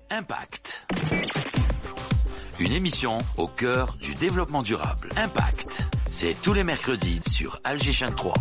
Impact. Une émission au cœur du développement durable. Impact. C'est tous les mercredis sur Alger Chaîne 3.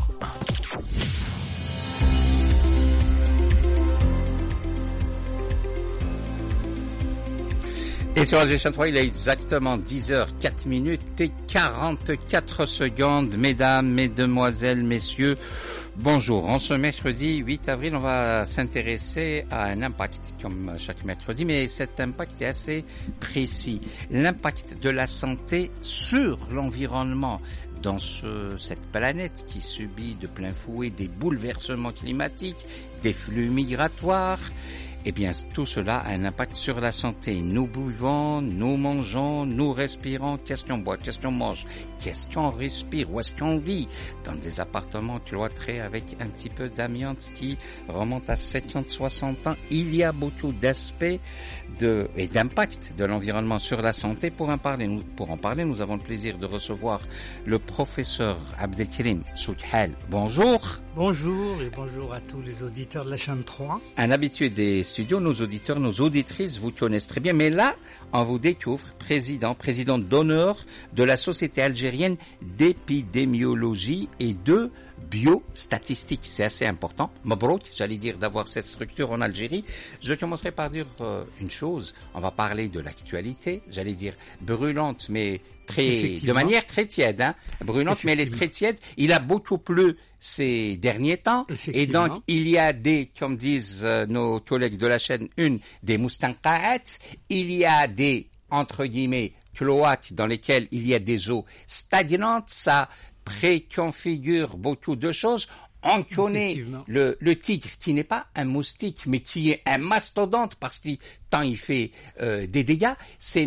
Et sur Alger Chaîne 3, il est exactement 10h04 et 44 secondes. Mesdames, mesdemoiselles, messieurs, bonjour. En ce mercredi 8 avril, on va s'intéresser à un impact, comme chaque mercredi, mais cet impact est assez précis. L'impact de la santé sur l'environnement dans cette planète qui subit de plein fouet des bouleversements climatiques, des flux migratoires. Eh bien, tout cela a un impact sur la santé. Nous buvons, nous mangeons, nous respirons. Qu'est-ce qu'on boit, qu'est-ce qu'on mange, qu'est-ce qu'on respire, où est-ce qu'on vit? Dans des appartements cloîtrés avec un petit peu d'amiante qui remonte à 50-60 ans. Il y a beaucoup d'aspects et d'impact de l'environnement sur la santé. Pour en parler, nous avons le plaisir de recevoir le professeur Abdelkrim Soukhal. Bonjour. Bonjour et bonjour à tous les auditeurs de la chaîne 3. Un habitué des studios, nos auditeurs, nos auditrices vous connaissent très bien, mais là, on vous découvre président d'honneur de la Société algérienne d'épidémiologie et de biostatistique. C'est assez important. Mabrouk, j'allais dire, d'avoir cette structure en Algérie. Je commencerai par dire une chose. On va parler de l'actualité, j'allais dire brûlante, mais de manière très tiède, brûlante, mais elle est très tiède. Il a beaucoup plu ces derniers temps, et donc il y a comme disent nos collègues de la chaîne 1, des moustanqa'at, il y a des, entre guillemets, cloaques dans lesquelles il y a des eaux stagnantes, ça préconfigure beaucoup de choses. On connaît le tigre qui n'est pas un moustique, mais qui est un mastodonte parce que tant il fait des dégâts, c'est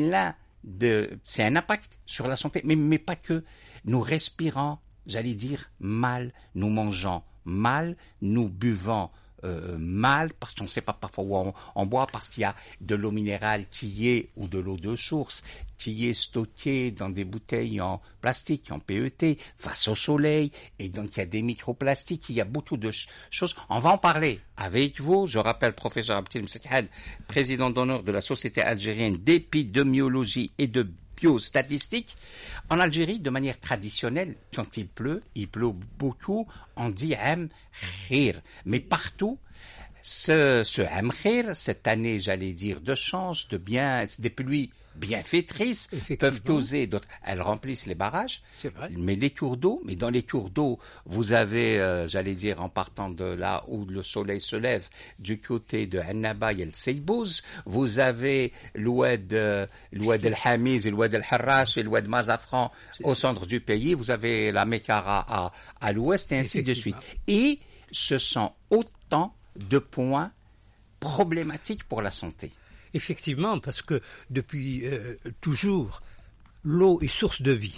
un impact sur la santé, mais pas que. Nous respirons, j'allais dire, mal, nous mangeons mal, nous buvons mal, parce qu'on ne sait pas parfois où on boit, parce qu'il y a de l'eau minérale ou de l'eau de source, qui est stockée dans des bouteilles en plastique, en PET, face au soleil, et donc il y a des microplastiques, il y a beaucoup de choses. On va en parler avec vous. Je rappelle, professeur Abdelkrim Soukhal, président d'honneur de la Société algérienne d'épidémiologie et de biostatistique. En Algérie, de manière traditionnelle, quand il pleut beaucoup, on dit am khir. Mais partout, ce am khir, cette année, j'allais dire, de chance, des pluies bienfaitrices peuvent causer d'autres. Elles remplissent les barrages, c'est vrai. Mais dans les cours d'eau, vous avez, j'allais dire, en partant de là où le soleil se lève, du côté de Annaba, il y a le Seybouz, vous avez l'oued el-Hamiz et l'oued el-Harrach et l'oued Mazafran au centre du pays, vous avez la Mekara à l'ouest et ainsi de suite. Et ce sont autant de points problématiques pour la santé. Effectivement, parce que depuis toujours, l'eau est source de vie.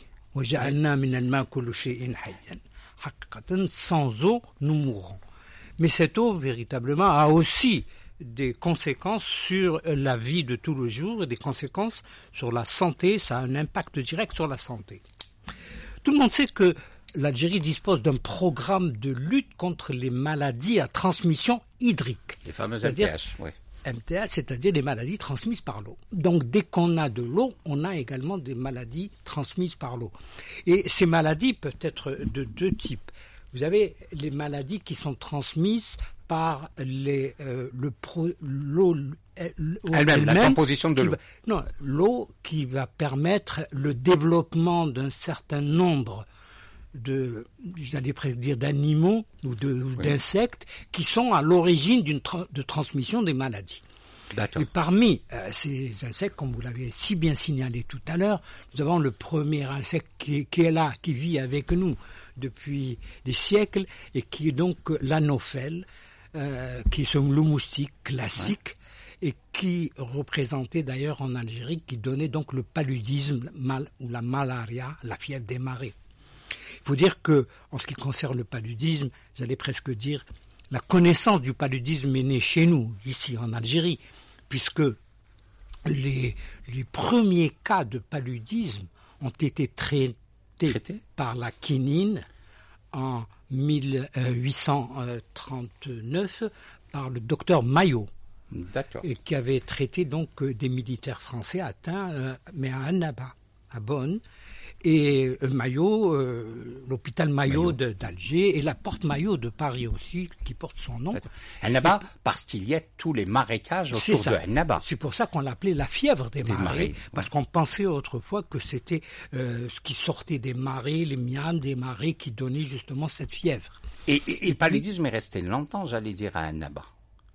Sans eau, nous mourrons. Mais cette eau, véritablement, a aussi des conséquences sur la vie de tous les jours et des conséquences sur la santé. Ça a un impact direct sur la santé. Tout le monde sait que l'Algérie dispose d'un programme de lutte contre les maladies à transmission hydrique. Les fameuses MTH, oui. MTH, c'est-à-dire les maladies transmises par l'eau. Donc, dès qu'on a de l'eau, on a également des maladies transmises par l'eau. Et ces maladies peuvent être de deux types. Vous avez les maladies qui sont transmises par l'eau elle-même, la composition de l'eau. L'eau qui va permettre le développement d'un certain nombre d'animaux ou d'insectes qui sont à l'origine de transmission des maladies. D'accord. Et parmi ces insectes, comme vous l'avez si bien signalé tout à l'heure, nous avons le premier insecte qui est là, qui vit avec nous depuis des siècles et qui est donc l'anophèle, qui est le moustique classique. Ouais. Et qui représentait d'ailleurs en Algérie, qui donnait donc le paludisme ou la malaria, la fièvre des marais. Il faut dire que, en ce qui concerne le paludisme, j'allais presque dire, la connaissance du paludisme est née chez nous, ici en Algérie, puisque les premiers cas de paludisme ont été traités par la quinine en 1839 par le docteur Maillot. D'accord. Et qui avait traité donc des militaires français atteints, mais à Annaba, à Bonn. Et Maillot, l'hôpital Maillot d'Alger et la porte Maillot de Paris aussi, qui porte son nom. Annaba, parce qu'il y a tous les marécages autour de Annaba. C'est pour ça qu'on l'appelait la fièvre des marais, parce qu'on pensait autrefois que c'était ce qui sortait des marais, les miams des marais qui donnaient justement cette fièvre. Et le paludisme est resté longtemps, j'allais dire, à Annaba.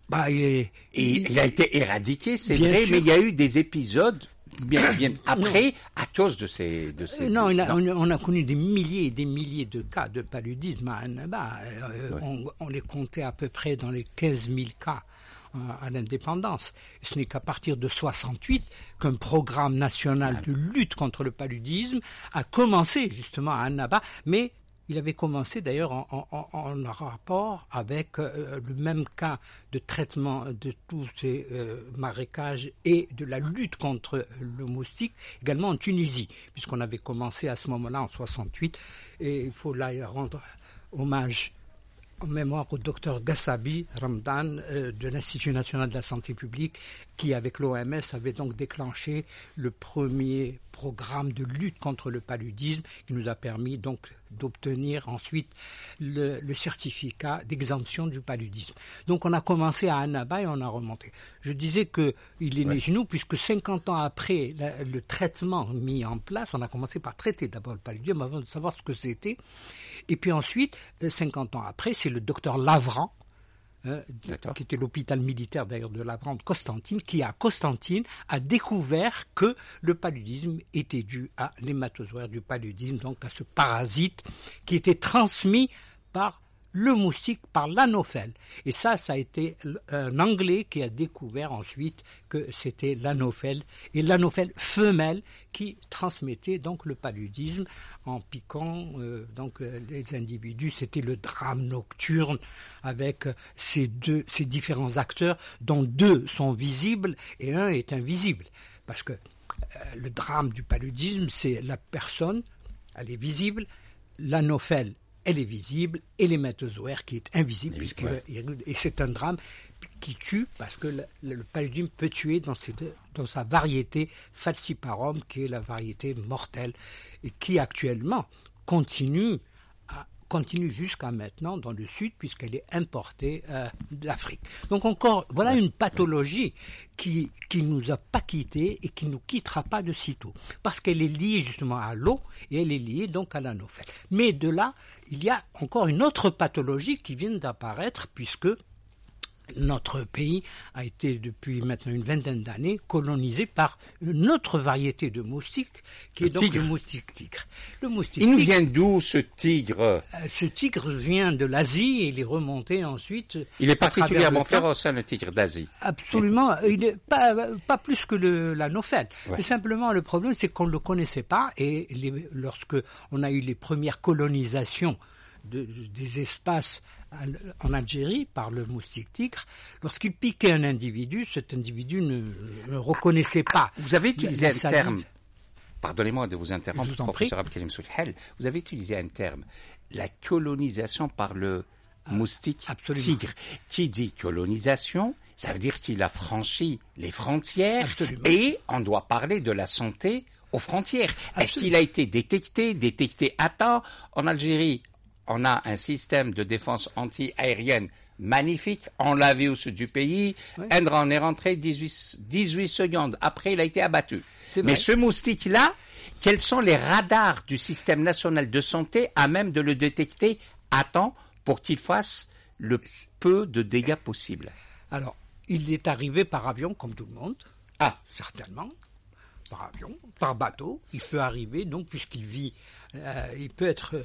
Il a été éradiqué, c'est vrai, mais il y a eu des épisodes bien après, à cause de ces... Non, on a connu des milliers et des milliers de cas de paludisme à Annaba. On les comptait à peu près dans les 15 000 cas à l'indépendance. Ce n'est qu'à partir de 68 qu'un programme national de lutte contre le paludisme a commencé justement à Annaba, mais il avait commencé d'ailleurs en rapport avec le même cas de traitement de tous ces marécages et de la lutte contre le moustique, également en Tunisie, puisqu'on avait commencé à ce moment-là en 68, et il faut là rendre hommage en mémoire au docteur Gassabi Ramdan de l'Institut national de la santé publique, qui avec l'OMS avait donc déclenché le premier programme de lutte contre le paludisme, qui nous a permis donc d'obtenir ensuite le certificat d'exemption du paludisme. Donc on a commencé à Annaba et on a remonté. Je disais qu'il est né chez nous, puisque 50 ans après le traitement mis en place, on a commencé par traiter d'abord le paludisme avant de savoir ce que c'était. Et puis ensuite, 50 ans après, c'est le docteur Lavran, qui était l'hôpital militaire d'ailleurs de Lavran de Constantine, qui à Constantine a découvert que le paludisme était dû à l'hématozoaire du paludisme, donc à ce parasite qui était transmis par le moustique, par l'anophèle. Et ça a été un Anglais qui a découvert ensuite que c'était l'anophèle, et l'anophèle femelle qui transmettait donc le paludisme en piquant les individus. C'était le drame nocturne avec ces différents acteurs dont 2 sont visibles et 1 est invisible. Parce que le drame du paludisme, c'est la personne, elle est visible, l'anophèle, elle est visible, et l'hématozoaire qui est invisible, et c'est un drame qui tue, parce que le paludisme peut tuer dans sa variété falciparum, qui est la variété mortelle, et qui actuellement continue jusqu'à maintenant dans le sud, puisqu'elle est importée d'Afrique. Donc encore, voilà une pathologie qui nous a pas quittés et qui nous quittera pas de sitôt, parce qu'elle est liée justement à l'eau et elle est liée donc à l'anophèle. Mais de là, il y a encore une autre pathologie qui vient d'apparaître, puisque notre pays a été depuis maintenant une vingtaine d'années colonisé par une autre variété de moustique, qui est donc le moustique tigre. Il nous vient d'où ce tigre? Ce tigre vient de l'Asie et il est remonté ensuite. Il est particulièrement féroce, le tigre d'Asie. Absolument, il est pas plus que l'anophèle. Mais simplement le problème, c'est qu'on ne le connaissait pas, et lorsque on a eu les premières colonisations des espaces en Algérie par le moustique tigre, lorsqu'il piquait un individu, cet individu ne reconnaissait pas. Vous avez utilisé un terme, pardonnez-moi de vous interrompre, professeur Abdelkrim Soulhel, vous avez utilisé un terme, la colonisation par le moustique tigre. Qui dit colonisation, ça veut dire qu'il a franchi les frontières. Absolument. Et on doit parler de la santé aux frontières. Absolument. Est-ce qu'il a été détecté à temps? En Algérie, on a un système de défense anti-aérienne magnifique. On l'a vu au sud du pays. Indra en est rentré 18 secondes. Après, il a été abattu. Mais ce moustique-là, quels sont les radars du système national de santé à même de le détecter à temps pour qu'il fasse le peu de dégâts possible? Alors, il est arrivé par avion, comme tout le monde. Ah, certainement. Par avion, par bateau. Il peut arriver, donc, puisqu'il vit, il peut être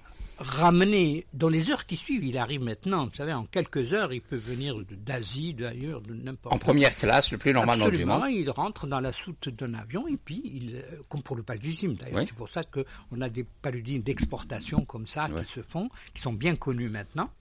ramené dans les heures qui suivent. Il arrive maintenant, vous savez, en quelques heures, il peut venir d'Asie, d'ailleurs, de n'importe où. En première classe, le plus normalement du monde. Il rentre dans la soute d'un avion et puis, comme pour le paludisme d'ailleurs, c'est pour ça qu'on a des paludismes d'exportation comme ça qui se font, qui sont bien connus maintenant.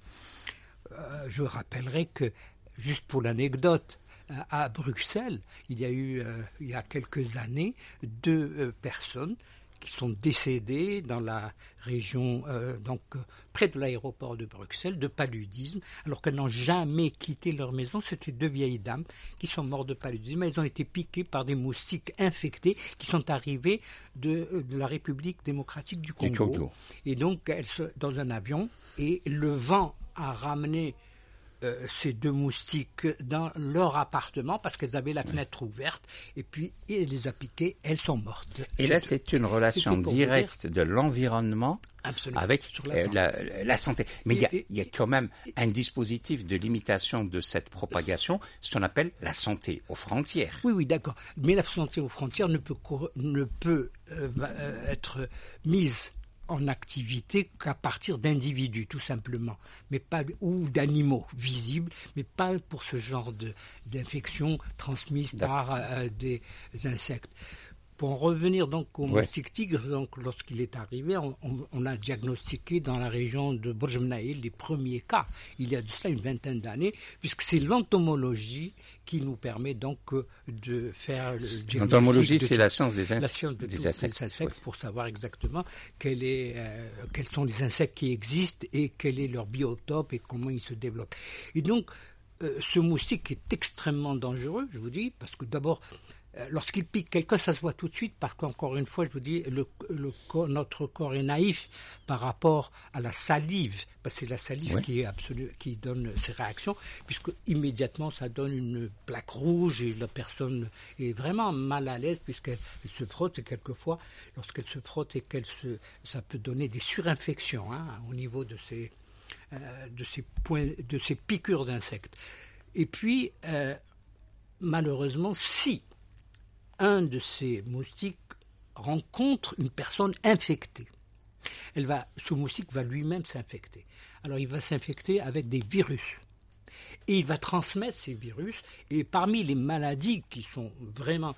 Je rappellerai que, juste pour l'anecdote, à Bruxelles, il y a eu, il y a quelques années, 2 personnes qui sont décédés dans la région, près de l'aéroport de Bruxelles, de paludisme, alors qu'elles n'ont jamais quitté leur maison. C'était 2 vieilles dames qui sont mortes de paludisme. Elles ont été piquées par des moustiques infectés qui sont arrivés de la République démocratique du Congo. Et donc, dans un avion, et le vent a ramené ces 2 moustiques dans leur appartement parce qu'elles avaient la fenêtre ouverte, et puis il les a piquées, elles sont mortes. Et là, c'est une relation directe de l'environnement avec la santé. Mais il y a quand même un dispositif de limitation de cette propagation, ce qu'on appelle la santé aux frontières. Oui, d'accord. Mais la santé aux frontières ne peut être mise en activité qu'à partir d'individus, tout simplement, mais pas, ou d'animaux visibles, mais pas pour ce genre d'infection transmise par des insectes. Pour en revenir donc au moustique tigre, donc lorsqu'il est arrivé, on a diagnostiqué dans la région de Bourg-Mnaïl les premiers cas, il y a de cela une vingtaine d'années, puisque c'est l'entomologie qui nous permet donc de faire le diagnostic. L'entomologie, c'est la science des insectes, pour savoir exactement quels sont les insectes qui existent et quel est leur biotope et comment ils se développent. Et donc, ce moustique est extrêmement dangereux, je vous dis, parce que d'abord, lorsqu'il pique quelqu'un, ça se voit tout de suite, parce qu'encore une fois, je vous dis, notre corps est naïf par rapport à la salive, parce que c'est la salive qui donne ces réactions, puisque immédiatement ça donne une plaque rouge et la personne est vraiment mal à l'aise puisqu'elle se frotte, et quelquefois, lorsqu'elle se frotte et ça peut donner des surinfections au niveau de ces piqûres d'insectes. Et puis, malheureusement, si un de ces moustiques rencontre une personne infectée, ce moustique va lui-même s'infecter. Alors il va s'infecter avec des virus. Et il va transmettre ces virus. Et parmi les maladies qui sont vraiment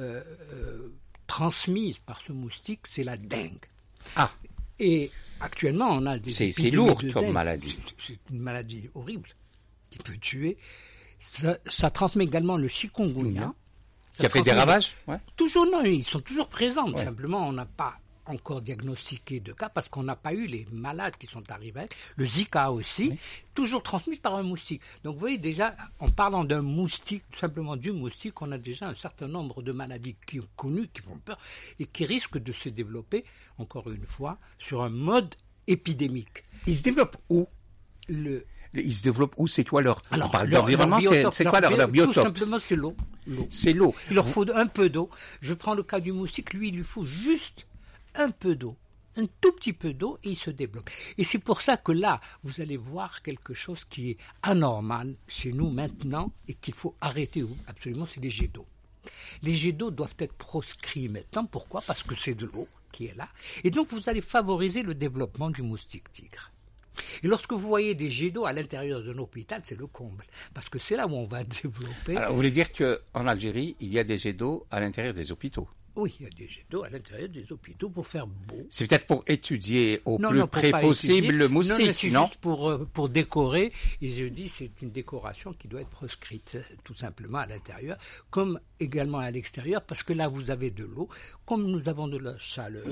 transmises par ce moustique, c'est la dengue. Ah. Et actuellement, on a des c'est lourd comme maladie. C'est une maladie horrible qui peut tuer. Ça transmet également le chikungunya. Qui a fait des ravages? Toujours non, ils sont toujours présents. Simplement, on n'a pas encore diagnostiqué de cas parce qu'on n'a pas eu les malades qui sont arrivés. Le Zika aussi, toujours transmis par un moustique. Donc vous voyez déjà, en parlant d'un moustique, tout simplement du moustique, on a déjà un certain nombre de maladies connues, qui font peur et qui risquent de se développer, encore une fois, sur un mode épidémique. Ils se développent où? Ils se développent où? C'est quoi leur... Alors, on parle d'environnement, c'est quoi leur biotope? Tout simplement, c'est l'eau. C'est l'eau. Il leur faut un peu d'eau. Je prends le cas du moustique, lui, il lui faut juste un peu d'eau. Un tout petit peu d'eau et il se développe. Et c'est pour ça que là, vous allez voir quelque chose qui est anormal chez nous maintenant et qu'il faut arrêter absolument, c'est les jets d'eau. Les jets d'eau doivent être proscrits maintenant. Pourquoi? Parce que c'est de l'eau qui est là. Et donc, vous allez favoriser le développement du moustique tigre. Et lorsque vous voyez des jets d'eau à l'intérieur d'un hôpital, c'est le comble. Parce que c'est là où on va développer... Alors, vous voulez dire qu'en Algérie, il y a des jets d'eau à l'intérieur des hôpitaux? Oui, il y a des jets d'eau à l'intérieur des hôpitaux pour faire beau. C'est peut-être pour étudier plus près possible le moustique, non? C'est juste pour décorer. Et je dis, c'est une décoration qui doit être proscrite, tout simplement, à l'intérieur, comme également à l'extérieur, parce que là, vous avez de l'eau. Comme nous avons de la chaleur,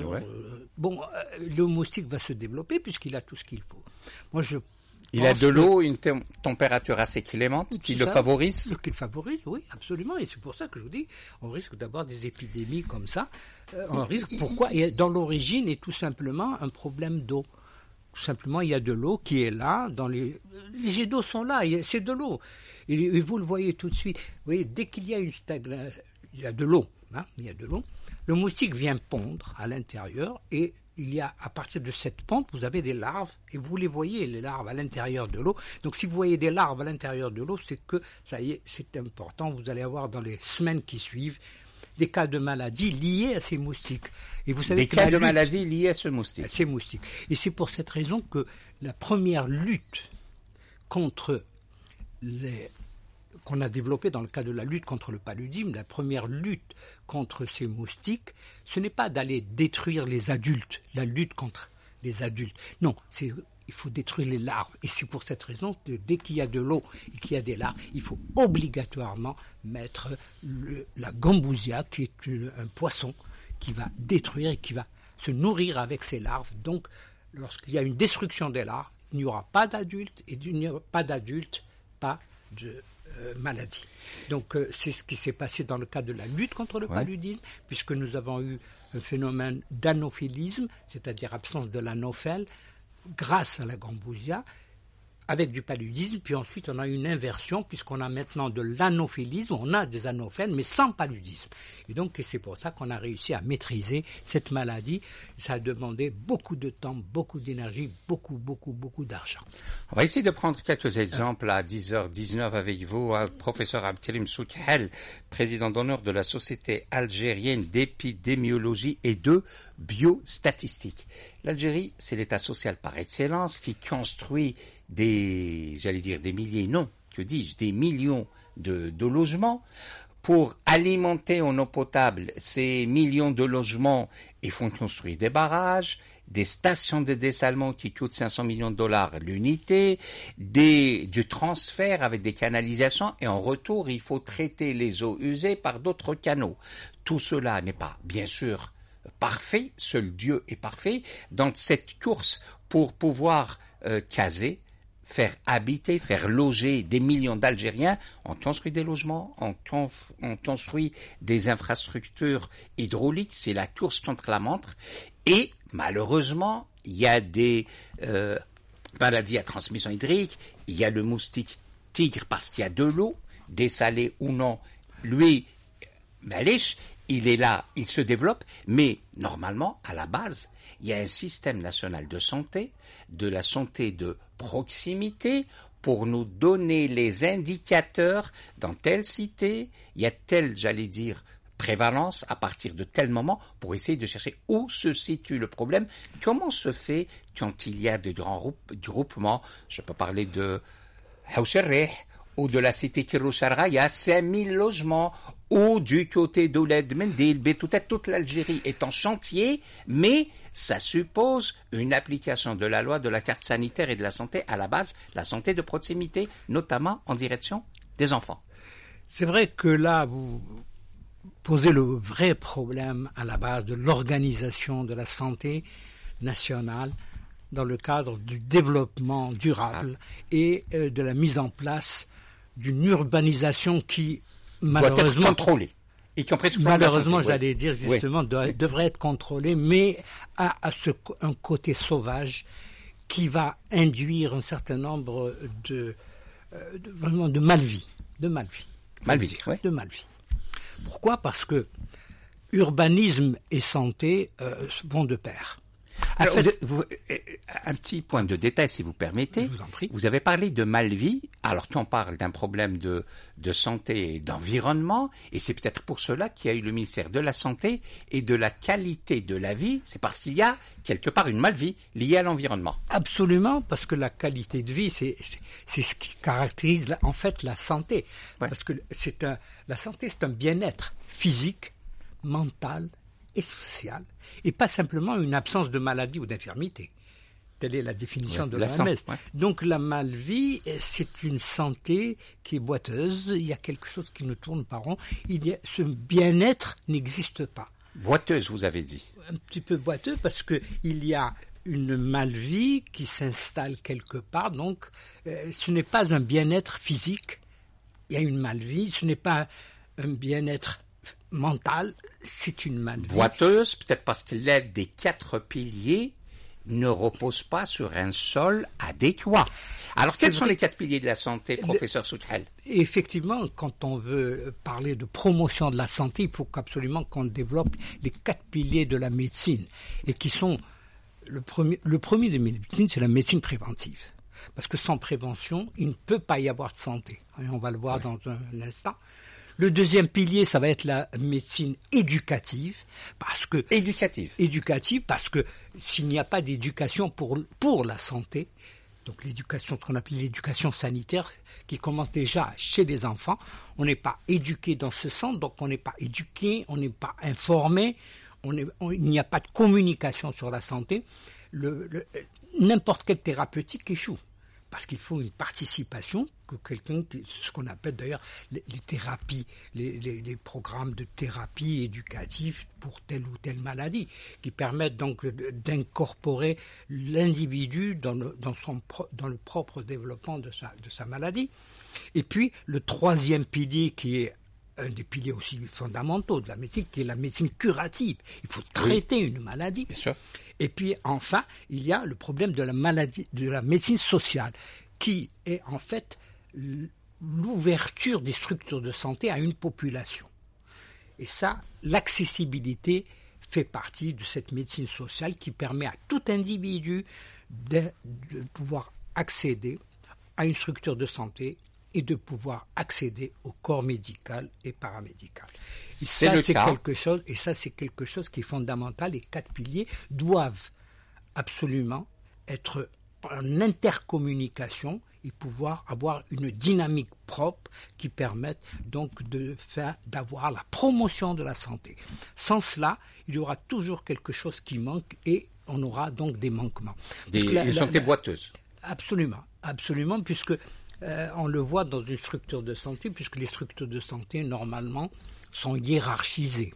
le moustique va se développer puisqu'il a tout ce qu'il faut. Moi, il a de l'eau, une température assez clémente qui le favorise? Qui le favorise, oui, absolument. Et c'est pour ça que je vous dis, on risque d'avoir des épidémies comme ça. On risque, pourquoi? Et dans l'origine est tout simplement un problème d'eau. Tout simplement, il y a de l'eau qui est là. Les jets d'eau sont là, c'est de l'eau. Et vous le voyez tout de suite. Vous voyez, dès qu'il y a une stagnation, il y a de l'eau. Il y a de l'eau. Le moustique vient pondre à l'intérieur et il y a, à partir de cette ponte, vous avez des larves et vous les voyez, les larves à l'intérieur de l'eau. Donc si vous voyez des larves à l'intérieur de l'eau, c'est que ça y est, c'est important. Vous allez avoir dans les semaines qui suivent des cas de maladies liés à ces moustiques. Et vous savez cas de maladies liés à ce moustique. Ces moustiques. Et c'est pour cette raison que la première lutte contre qu'on a développé dans le cas de la lutte contre le paludisme, la première lutte contre ces moustiques, ce n'est pas d'aller détruire les adultes, la lutte contre les adultes. Non, il faut détruire les larves. Et c'est pour cette raison que dès qu'il y a de l'eau et qu'il y a des larves, il faut obligatoirement mettre la gambousia, qui est un poisson qui va détruire et qui va se nourrir avec ces larves. Donc, lorsqu'il y a une destruction des larves, il n'y aura pas d'adultes, et il n'y aura pas d'adultes, pas de maladie. Donc, c'est ce qui s'est passé dans le cadre de la lutte contre le paludisme, puisque nous avons eu un phénomène d'anophilisme, c'est-à-dire absence de l'anophèle, grâce à la Gambousia, avec du paludisme, puis ensuite on a une inversion, puisqu'on a maintenant de l'anophilisme, on a des anophèles, mais sans paludisme. Et donc c'est pour ça qu'on a réussi à maîtriser cette maladie. Ça a demandé beaucoup de temps, beaucoup d'énergie, beaucoup d'argent. On va essayer de prendre quelques exemples à 10h19 avec vous, professeur Abdelkrim Soukhel, président d'honneur de la Société algérienne d'épidémiologie et de biostatistique. L'Algérie, c'est l'État social par excellence qui construit des millions de logements pour alimenter en eau potable ces millions de logements. Ils font construire des barrages, des stations de dessalement qui coûtent 500 millions de dollars l'unité, du transfert avec des canalisations, et en retour, il faut traiter les eaux usées par d'autres canaux. Tout cela n'est pas, bien sûr, parfait, seul Dieu est parfait. Dans cette course pour pouvoir caser, faire habiter, faire loger des millions d'Algériens, on construit des logements, on construit des infrastructures hydrauliques, c'est la course contre la montre. Et malheureusement, il y a des maladies à transmission hydrique, il y a le moustique tigre parce qu'il y a de l'eau, dessalée ou non, lui, malich, il est là, il se développe, mais normalement, à la base, il y a un système national de santé, de la santé de proximité, pour nous donner les indicateurs dans telle cité, il y a telle, prévalence à partir de tel moment, pour essayer de chercher où se situe le problème. Comment se fait quand il y a de grands groupements, je peux parler de Haoucherreh, ou de la cité Kirroucharra, il y a 5000 logements, ou du côté d'Ouled Mendil, toute l'Algérie est en chantier, mais ça suppose une application de la loi de la carte sanitaire et de la santé, à la base, la santé de proximité, notamment en direction des enfants. C'est vrai que là, vous posez le vrai problème à la base de l'organisation de la santé nationale dans le cadre du développement durable et de la mise en place d'une urbanisation qui, malheureusement, doit être contrôlée. Malheureusement, j'allais dire justement, devrait être contrôlée, mais a un côté sauvage qui va induire un certain nombre de mal-vie. De mal-vie. Pourquoi ? Parce que urbanisme et santé vont de pair. Alors, un petit point de détail, si vous permettez. Je vous en prie. Vous avez parlé de mal-vie. Alors, quand on parle d'un problème de santé et d'environnement, et c'est peut-être pour cela qu'il y a eu le ministère de la Santé et de la qualité de la vie, c'est parce qu'il y a quelque part une mal-vie liée à l'environnement. Absolument, parce que la qualité de vie, c'est ce qui caractérise en fait la santé. Ouais. Parce que la santé, c'est un bien-être physique, mental et social, et pas simplement une absence de maladie ou d'infirmité. Telle est la définition de l'OMS. Ouais. Donc la mal-vie, c'est une santé qui est boiteuse, il y a quelque chose qui ne tourne pas rond, ce bien-être n'existe pas. Boiteuse, vous avez dit. Un petit peu boiteux parce qu'il y a une mal-vie qui s'installe quelque part, donc ce n'est pas un bien-être physique, il y a une mal-vie, ce n'est pas un bien-être mental, c'est une mal-vie. Boiteuse, peut-être parce que l'aide des 4 piliers ne repose pas sur un sol adéquat. Alors, quels sont les 4 piliers de la santé, professeur Soukhel ? Effectivement, quand on veut parler de promotion de la santé, il faut absolument qu'on développe les 4 piliers de la médecine, et qui sont le premier de médecine, c'est la médecine préventive. Parce que sans prévention, il ne peut pas y avoir de santé. Et on va le voir dans un instant. Le deuxième pilier, ça va être la médecine éducative, parce que parce que s'il n'y a pas d'éducation pour la santé, donc l'éducation, ce qu'on appelle l'éducation sanitaire, qui commence déjà chez les enfants, on n'est pas éduqué dans ce sens, donc on n'est pas éduqué, on n'est pas informé, il n'y a pas de communication sur la santé. N'importe quelle thérapeutique échoue. parce qu'il faut une participation, que ce qu'on appelle d'ailleurs les thérapies, les programmes de thérapie éducative pour telle ou telle maladie, qui permettent donc d'incorporer l'individu dans le propre développement de sa maladie. Et puis le troisième pilier, qui est un des piliers aussi fondamentaux de la médecine, qui est la médecine curative. Il faut traiter une maladie. Bien sûr. Et puis enfin, il y a le problème de la médecine sociale, qui est en fait l'ouverture des structures de santé à une population. Et ça, l'accessibilité fait partie de cette médecine sociale qui permet à tout individu de pouvoir accéder à une structure de santé et de pouvoir accéder au corps médical et paramédical. C'est quelque chose qui est fondamental. Les 4 piliers doivent absolument être en intercommunication et pouvoir avoir une dynamique propre qui permette donc d'avoir la promotion de la santé. Sans cela, il y aura toujours quelque chose qui manque et on aura donc des manquements. Une santé boiteuse. Absolument, puisque on le voit dans une structure de santé, puisque les structures de santé, normalement, sont hiérarchisées.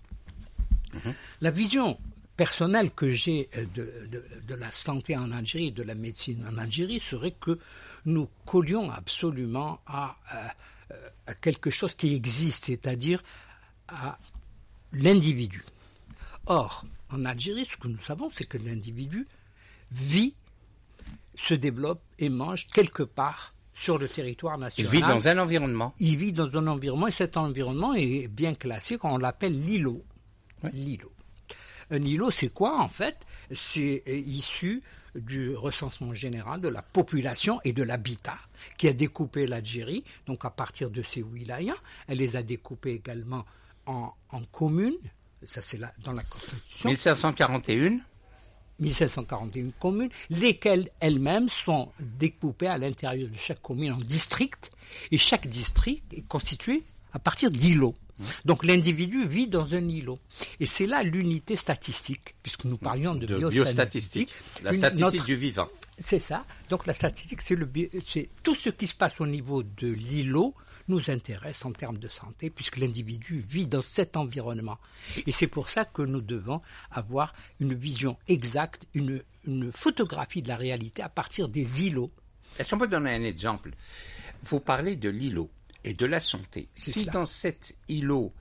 La vision personnelle que j'ai de la santé en Algérie, de la médecine en Algérie, serait que nous collions absolument à quelque chose qui existe, c'est-à-dire à l'individu. Or, en Algérie, ce que nous savons, c'est que l'individu vit, se développe et mange quelque part sur le territoire national. Il vit dans un environnement. Il vit dans un environnement, et cet environnement est bien classé, on l'appelle l'îlot. Oui. L'îlot. Un îlot, c'est quoi en fait? C'est issu du recensement général de la population et de l'habitat qui a découpé l'Algérie, donc à partir de ces wilayas. Elle les a découpés également en communes, ça c'est dans la Constitution. 1541 communes, lesquelles elles-mêmes sont découpées à l'intérieur de chaque commune en districts, et chaque district est constitué à partir d'îlots. Donc l'individu vit dans un îlot. Et c'est là l'unité statistique, puisque nous parlions de biostatistique. La statistique du vivant. C'est ça. Donc la statistique, c'est tout ce qui se passe au niveau de l'îlot nous intéresse en termes de santé, puisque l'individu vit dans cet environnement. Et c'est pour ça que nous devons avoir une vision exacte, une photographie de la réalité à partir des îlots. Est-ce qu'on peut donner un exemple? Vous parlez de l'îlot et de la santé. Si dans cet îlot,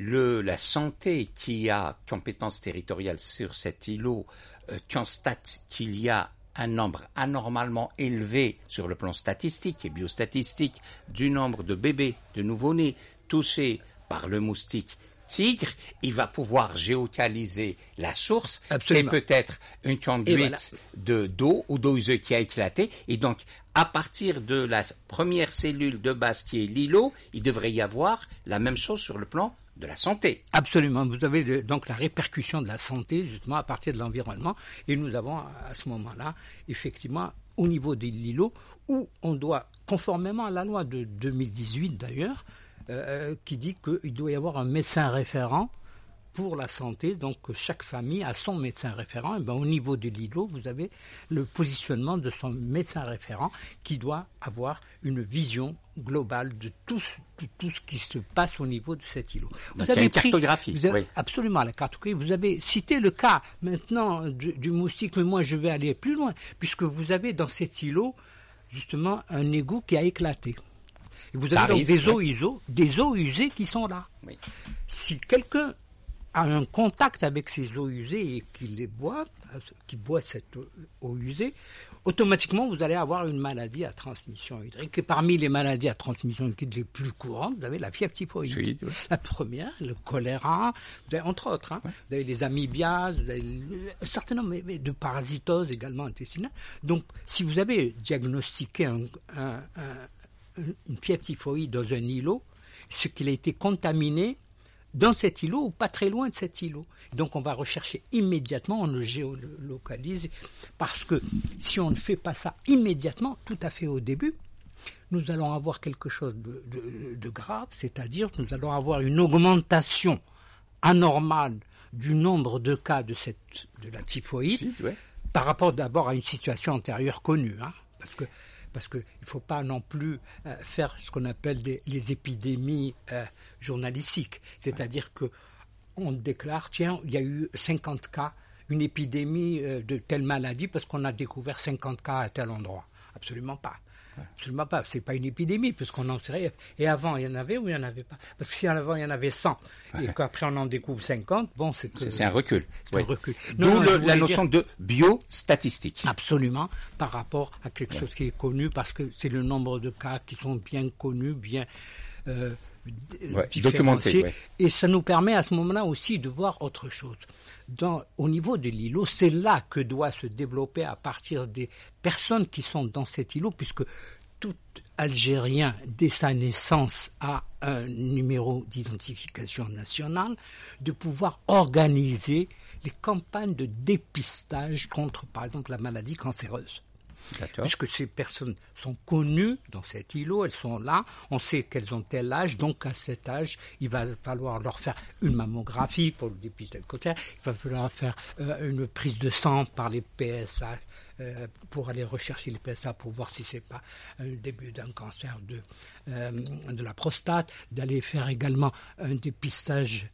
la santé qui a compétence territoriale sur cet îlot constate qu'il y a un nombre anormalement élevé sur le plan statistique et biostatistique du nombre de bébés, de nouveau-nés touchés par le moustique tigre, il va pouvoir géolocaliser la source. Absolument. C'est peut-être une conduite d'eau ou d'eau useuse qui a éclaté. Et donc, à partir de la première cellule de base qui est l'îlot, il devrait y avoir la même chose sur le plan de la santé. Absolument. Vous avez donc la répercussion de la santé justement à partir de l'environnement. Et nous avons à ce moment-là, effectivement, au niveau de l'îlot, où on doit, conformément à la loi de 2018 d'ailleurs, qui dit qu'il doit y avoir un médecin référent pour la santé, donc chaque famille a son médecin référent. Et au niveau de l'îlot, vous avez le positionnement de son médecin référent qui doit avoir une vision globale de tout ce qui se passe au niveau de cet îlot. Vous avez une cartographie. Absolument, la cartographie. Vous avez cité le cas maintenant du moustique, mais moi je vais aller plus loin, puisque vous avez dans cet îlot justement un égout qui a éclaté. Et vous avez donc des eaux usées qui sont là. Oui. Si quelqu'un a un contact avec ces eaux usées et qui boit cette eau usée, automatiquement vous allez avoir une maladie à transmission hydrique. Et parmi les maladies à transmission hydrique les plus courantes, vous avez la fièvre typhoïde. Oui. La première, le choléra, entre autres. Ouais. Vous avez les amibiases, vous avez un certain nombre de parasitoses également intestinales. Donc, si vous avez diagnostiqué une fièvre typhoïde dans un îlot, c'est qu'il a été contaminé dans cet îlot ou pas très loin de cet îlot. Donc on va rechercher immédiatement, on le géolocalise, parce que si on ne fait pas ça immédiatement, tout à fait au début, nous allons avoir quelque chose de grave, c'est-à-dire que nous allons avoir une augmentation anormale du nombre de cas de la typhoïde par rapport d'abord à une situation antérieure connue. Parce que parce qu'il ne faut pas non plus faire ce qu'on appelle les épidémies journalistiques. C'est-à-dire qu'on déclare, tiens, il y a eu 50 cas, une épidémie de telle maladie parce qu'on a découvert 50 cas à tel endroit. Absolument pas. Absolument pas. C'est pas une épidémie, puisqu'on n'en sait rien. Et avant, il y en avait ou il n'y en avait pas? Parce que si avant, il y en avait 100, et qu'après, on en découvre 50, bon, c'est un recul. C'est un recul. D'où la notion de biostatistique. Absolument, par rapport à quelque chose qui est connu, parce que c'est le nombre de cas qui sont bien connus, bien documentés. Et ça nous permet à ce moment-là aussi de voir autre chose. Au niveau de l'îlot, c'est là que doit se développer à partir des personnes qui sont dans cet îlot, puisque tout Algérien, dès sa naissance, a un numéro d'identification nationale, de pouvoir organiser les campagnes de dépistage contre, par exemple, la maladie cancéreuse. D'accord. Puisque ces personnes sont connues dans cet îlot, elles sont là, on sait qu'elles ont tel âge, donc à cet âge, il va falloir leur faire une mammographie pour le dépistage du cancer, il va falloir faire une prise de sang par les PSA, pour aller rechercher les PSA pour voir si c'est pas le début d'un cancer de la prostate, d'aller faire également un dépistage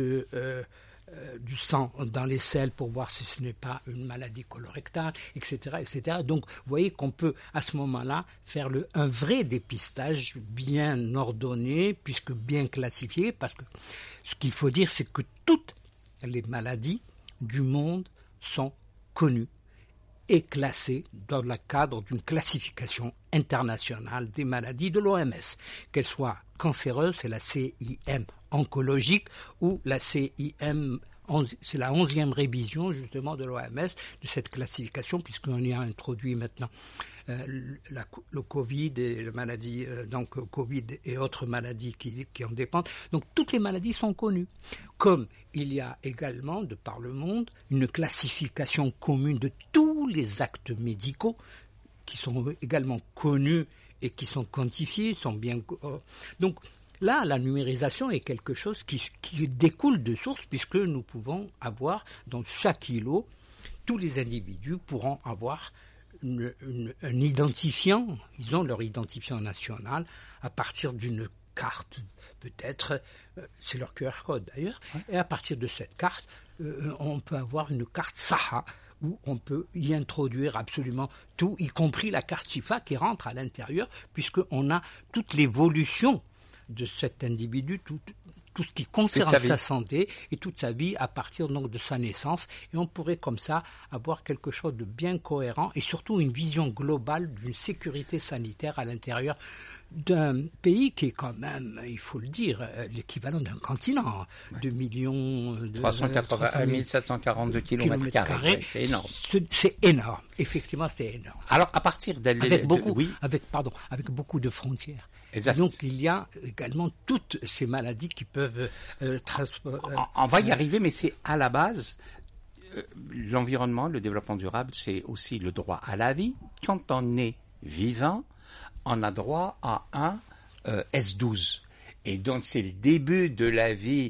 du sang dans les selles pour voir si ce n'est pas une maladie colorectale, etc., etc. Donc, vous voyez qu'on peut, à ce moment-là, faire un vrai dépistage bien ordonné, puisque bien classifié, parce que ce qu'il faut dire, c'est que toutes les maladies du monde sont connues et classées dans le cadre d'une classification internationale des maladies de l'OMS, qu'elles soient cancéreuses, c'est la CIM oncologique, ou la CIM, c'est la 11e révision justement de l'OMS de cette classification, puisqu'on y a introduit maintenant le Covid et la maladie, donc Covid et autres maladies qui en dépendent. Donc toutes les maladies sont connues. Comme il y a également, de par le monde, une classification commune de tous les actes médicaux qui sont également connus et qui sont quantifiés, sont bien... Donc là, la numérisation est quelque chose qui découle de source, puisque nous pouvons avoir dans chaque îlot, tous les individus pourront avoir un identifiant, ils ont leur identifiant national à partir d'une carte, peut-être, c'est leur QR code d'ailleurs, et à partir de cette carte, on peut avoir une carte SAHA, où on peut y introduire absolument tout, y compris la carte Chifa qui rentre à l'intérieur, puisqu'on a toute l'évolution de cet individu, tout ce qui concerne sa santé et toute sa vie à partir donc de sa naissance, et on pourrait comme ça avoir quelque chose de bien cohérent et surtout une vision globale d'une sécurité sanitaire à l'intérieur d'un pays qui est quand même, il faut le dire, l'équivalent d'un continent, 2 millions... 381 742 kilomètres carrés, c'est énorme. C'est énorme, effectivement c'est énorme. Alors à partir avec beaucoup de frontières. Exact. Donc il y a également toutes ces maladies qui peuvent... on va y arriver, mais c'est à la base... l'environnement, le développement durable, c'est aussi le droit à la vie. Quand on est vivant, on a droit à un S12. Et donc, c'est le début de la vie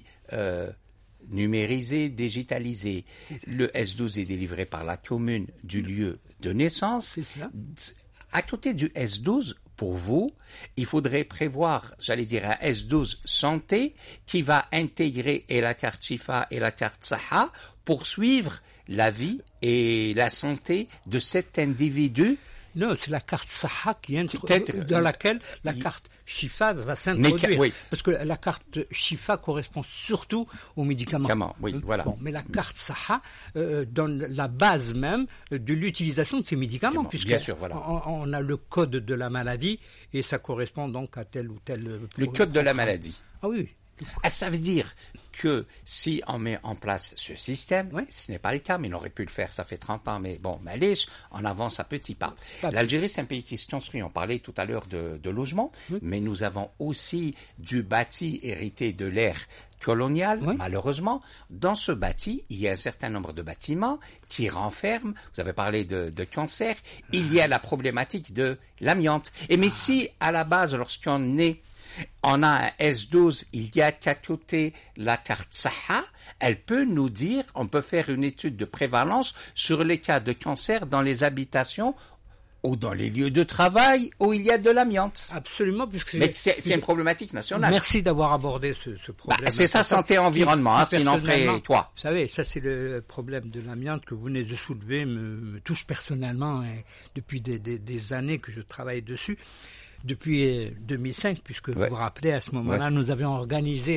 numérisée, digitalisée. Le S12 est délivré par la commune du lieu de naissance. À côté du S12, pour vous, il faudrait prévoir, j'allais dire, un S12 santé qui va intégrer et la carte Chifa et la carte Saha pour suivre la vie et la santé de cet individu. Non, c'est la carte Saha dans laquelle la carte Chifa va s'introduire. Oui. Parce que la carte Chifa correspond surtout aux médicaments. Oui, voilà. Bon, mais la carte Saha donne la base même de l'utilisation de ces médicaments. Puisque bien sûr, voilà. On a le code de la maladie et ça correspond donc à tel ou tel... Le code de la maladie. Ah oui. Ça veut dire que si on met en place ce système, ce n'est pas le cas, mais on aurait pu le faire, ça fait 30 ans, mais bon, on avance à petits pas. L'Algérie, c'est un pays qui se construit. On parlait tout à l'heure de logement, mais nous avons aussi du bâti hérité de l'ère coloniale, malheureusement. Dans ce bâti, il y a un certain nombre de bâtiments qui renferment, vous avez parlé de cancer, il y a la problématique de l'amiante. Mais si, à la base, lorsqu'on on a un S12, il y a qu'à côté la carte Saha, elle peut nous dire, on peut faire une étude de prévalence sur les cas de cancer dans les habitations ou dans les lieux de travail où il y a de l'amiante. Absolument, puisque mais c'est une problématique nationale. Merci d'avoir abordé ce problème. C'est ça, santé environnement, sinon ferait toi. Vous savez, ça c'est le problème de l'amiante que vous venez de soulever, me touche personnellement, et depuis des années que je travaille dessus. Depuis 2005, puisque vous vous rappelez, à ce moment-là, nous avions organisé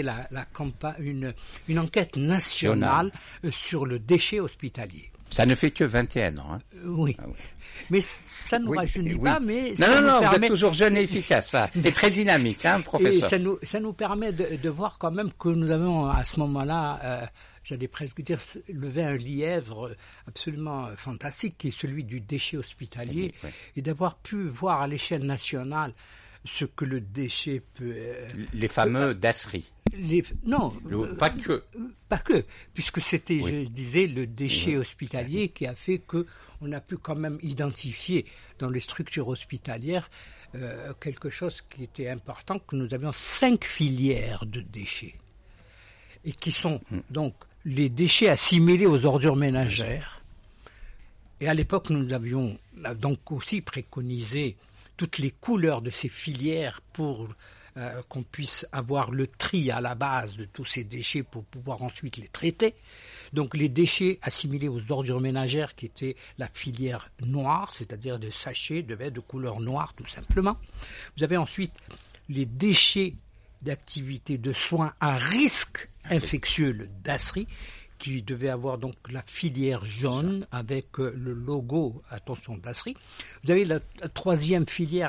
une enquête nationale sur le déchet hospitalier. Ça ne fait que 21 ans. Oui. Ah, oui. Mais ça ne nous rajeunit pas, mais... Non, vous êtes toujours jeune et efficace, là. Et très dynamique, professeur. Et ça nous permet de voir quand même que nous avons, à ce moment-là, j'allais presque dire, levé un lièvre absolument fantastique, qui est celui du déchet hospitalier, et d'avoir pu voir à l'échelle nationale ce que le déchet peut... les fameux DASRI. Non. Pas que. Pas que, puisque c'était, je disais, le déchet hospitalier qui a fait qu'on a pu quand même identifier dans les structures hospitalières quelque chose qui était important, que nous avions 5 filières de déchets. Et qui sont donc les déchets assimilés aux ordures ménagères. Et à l'époque, nous avions donc aussi préconisé toutes les couleurs de ces filières pour qu'on puisse avoir le tri à la base de tous ces déchets pour pouvoir ensuite les traiter. Donc les déchets assimilés aux ordures ménagères qui étaient la filière noire, c'est-à-dire des sachets de couleur noire tout simplement. Vous avez ensuite les déchets d'activités de soins à risque infectieux, le DASRI, qui devait avoir donc la filière jaune avec le logo, attention, DASRI. Vous avez la troisième filière,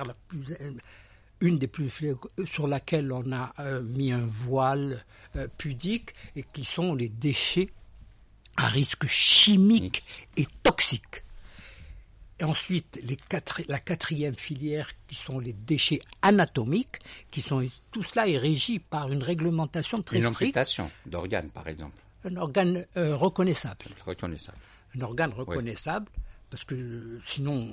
une des plus sur laquelle on a mis un voile pudique, et qui sont les déchets à risque chimique et toxique. Et ensuite, la quatrième filière, qui sont les déchets anatomiques, tout cela est régi par une réglementation très stricte. Une amputation d'organes, par exemple. Un organe reconnaissable. Un organe reconnaissable, parce que sinon,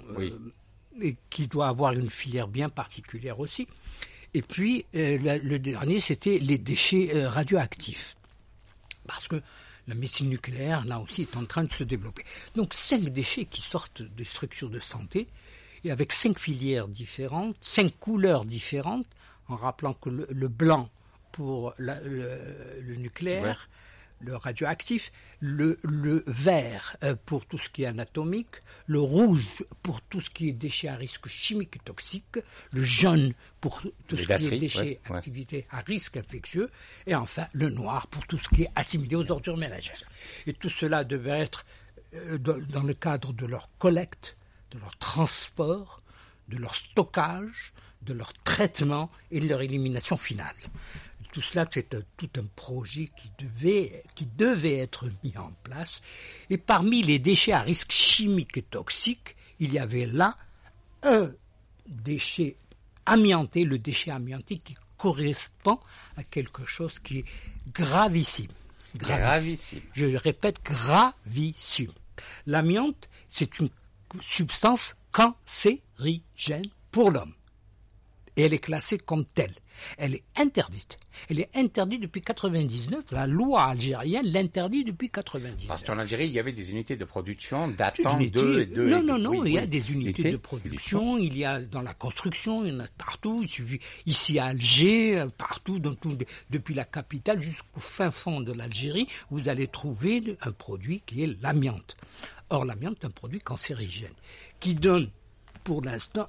et qui doit avoir une filière bien particulière aussi. Et puis, le dernier, c'était les déchets radioactifs. Parce que la médecine nucléaire, là aussi, est en train de se développer. Donc, 5 déchets qui sortent des structures de santé, et avec 5 filières différentes, 5 couleurs différentes, en rappelant que le blanc pour le nucléaire, le radioactif, le vert pour tout ce qui est anatomique, le rouge pour tout ce qui est déchets à risque chimique et toxique, le jaune pour tout ce qui est déchets, activités à risque infectieux, et enfin le noir pour tout ce qui est assimilé aux ordures ménagères. Et tout cela devait être dans le cadre de leur collecte, de leur transport, de leur stockage, de leur traitement et de leur élimination finale. Tout cela, c'est tout un projet qui devait être mis en place. Et parmi les déchets à risque chimique et toxique, il y avait là un déchet amianté, le déchet amianté qui correspond à quelque chose qui est gravissime. Gravissime. Je répète, gravissime. L'amiante, c'est une substance cancérigène pour l'homme. Et elle est classée comme telle. Elle est interdite. Elle est interdite depuis 1999. La loi algérienne l'interdit depuis 1999. Parce qu'en Algérie, il y avait des unités de production datant de... Non, il y a des unités de production. Il y a dans la construction, il y en a partout. Il suffit ici à Alger, partout, depuis la capitale jusqu'au fin fond de l'Algérie, vous allez trouver un produit qui est l'amiante. Or, l'amiante est un produit cancérigène qui donne... Pour l'instant,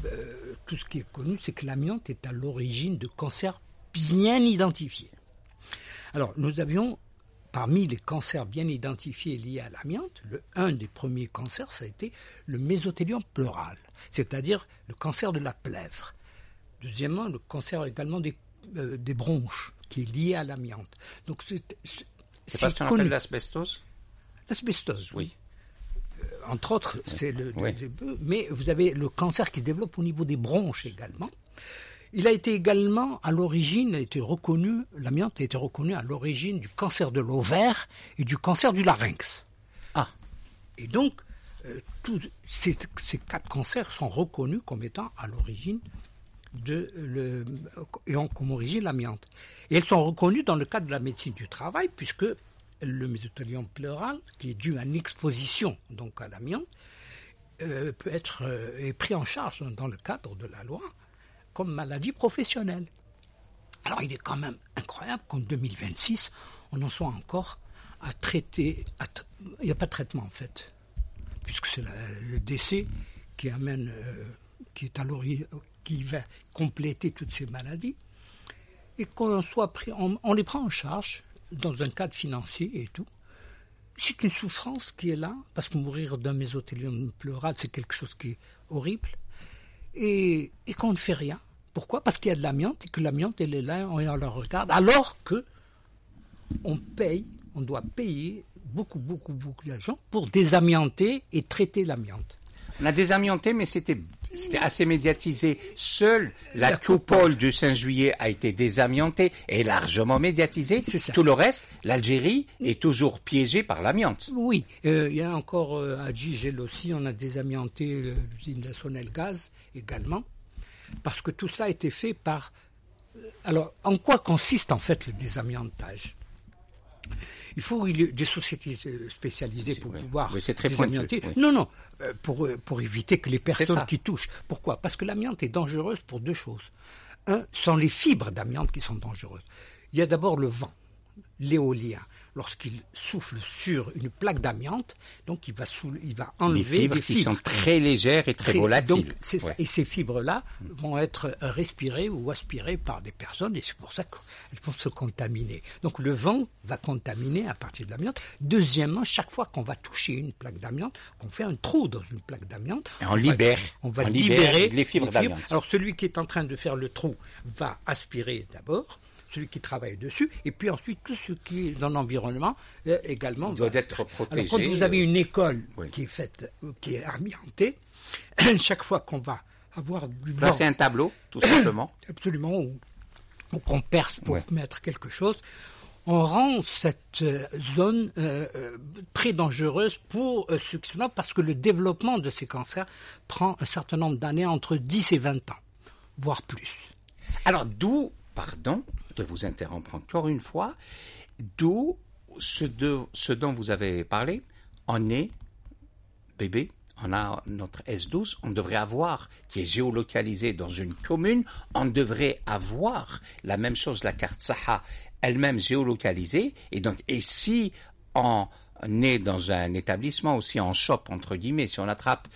tout ce qui est connu, c'est que l'amiante est à l'origine de cancers bien identifiés. Alors, nous avions, parmi les cancers bien identifiés liés à l'amiante, un des premiers cancers, ça a été le mésothéliome pleural, c'est-à-dire le cancer de la plèvre. Deuxièmement, le cancer également des bronches, qui est lié à l'amiante. Donc, c'est pas ce qu'on appelle l'asbestose ? L'asbestose, oui. Entre autres, c'est mais vous avez le cancer qui se développe au niveau des bronches également. Il a été également à l'origine, l'amiante a été reconnu à l'origine du cancer de l'ovaire et du cancer du larynx. Et donc, tous ces 4 cancers sont reconnus comme étant à l'origine et ont comme origine l'amiante. Et elles sont reconnues dans le cadre de la médecine du travail, puisque le mésothéliome pleural, qui est dû à une exposition donc à l'amiante, peut être est pris en charge dans le cadre de la loi comme maladie professionnelle. Alors il est quand même incroyable qu'en 2026, on en soit encore à traiter. Il n'y a pas de traitement en fait, puisque c'est le décès qui amène, qui est à l'origine, qui va compléter toutes ces maladies, et qu'on soit pris, on les prend en charge dans un cadre financier et tout. C'est une souffrance qui est là, parce que mourir d'un mésothéliome pleural, c'est quelque chose qui est horrible, et qu'on ne fait rien. Pourquoi ? Parce qu'il y a de l'amiante, et que l'amiante, elle est là, et on la regarde, alors que on doit payer beaucoup d'argent pour désamianter et traiter l'amiante. On a désamianté, mais c'était assez médiatisé. Seule la coupole du 5 juillet a été désamiantée et largement médiatisée. Tout le reste, l'Algérie est toujours piégée par l'amiante. Oui, il y a encore à Gigel aussi, on a désamianté l'usine de Sonelgaz également, parce que tout ça a été fait par... Alors, en quoi consiste en fait le désamiantage ? Il faut des sociétés spécialisées pour pouvoir désamianter. Oui. Non, pour éviter que les personnes qui touchent. Pourquoi ? Parce que l'amiante est dangereuse pour deux choses. Un, ce sont les fibres d'amiante qui sont dangereuses. Il y a d'abord le vent, l'éolien. Lorsqu'il souffle sur une plaque d'amiante, donc il va enlever des fibres qui sont très légères et très volatiles. Donc, et ces fibres-là vont être respirées ou aspirées par des personnes, et c'est pour ça qu'elles vont se contaminer. Donc le vent va contaminer à partir de l'amiante. Deuxièmement, chaque fois qu'on va toucher une plaque d'amiante, qu'on fait un trou dans une plaque d'amiante, on va libérer les fibres d'amiante. Alors celui qui est en train de faire le trou va aspirer d'abord, celui qui travaille dessus, et puis ensuite tout ce qui est dans l'environnement également doit être protégé. Alors, quand vous avez une école qui est amiantée, chaque fois qu'on va avoir du vent... Là, c'est un tableau, tout simplement. Absolument, où qu'on perce pour mettre quelque chose, on rend cette zone très dangereuse pour ceux qui sont là, parce que le développement de ces cancers prend un certain nombre d'années, entre 10 et 20 ans, voire plus. Alors, pardon de vous interrompre encore une fois, d'où ce dont vous avez parlé, on est bébé, on a notre S12, on devrait avoir, qui est géolocalisé dans une commune, on devrait avoir la même chose, la carte Saha, elle-même géolocalisée, et si on est dans un établissement aussi en chope, entre guillemets, si on attrape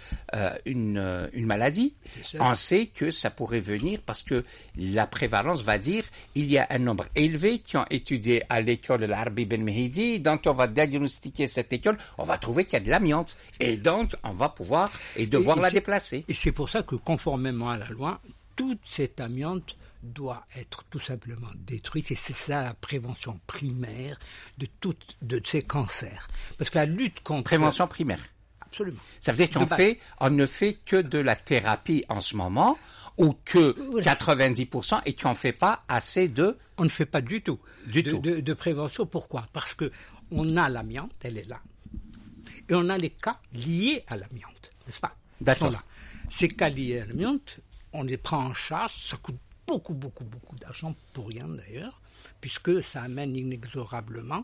une maladie, on sait que ça pourrait venir parce que la prévalence va dire il y a un nombre élevé qui ont étudié à l'école l'Arbi Ben Mehdi, donc on va diagnostiquer cette école, on va trouver qu'il y a de l'amiante, et donc on va pouvoir devoir la déplacer. Et c'est pour ça que conformément à la loi, toute cette amiante doit être tout simplement détruite, et c'est ça la prévention primaire de ces cancers. Parce que la lutte contre... Prévention primaire. Absolument. Ça veut dire qu'on ne fait que de la thérapie en ce moment, ou que 90%, et qu'on ne fait pas assez de... On ne fait pas du tout de prévention. Pourquoi ? Parce que on a l'amiante, elle est là, et on a les cas liés à l'amiante, n'est-ce pas ? D'accord. Ces cas liés à l'amiante, on les prend en charge, ça coûte beaucoup d'argent, pour rien d'ailleurs, puisque ça amène inexorablement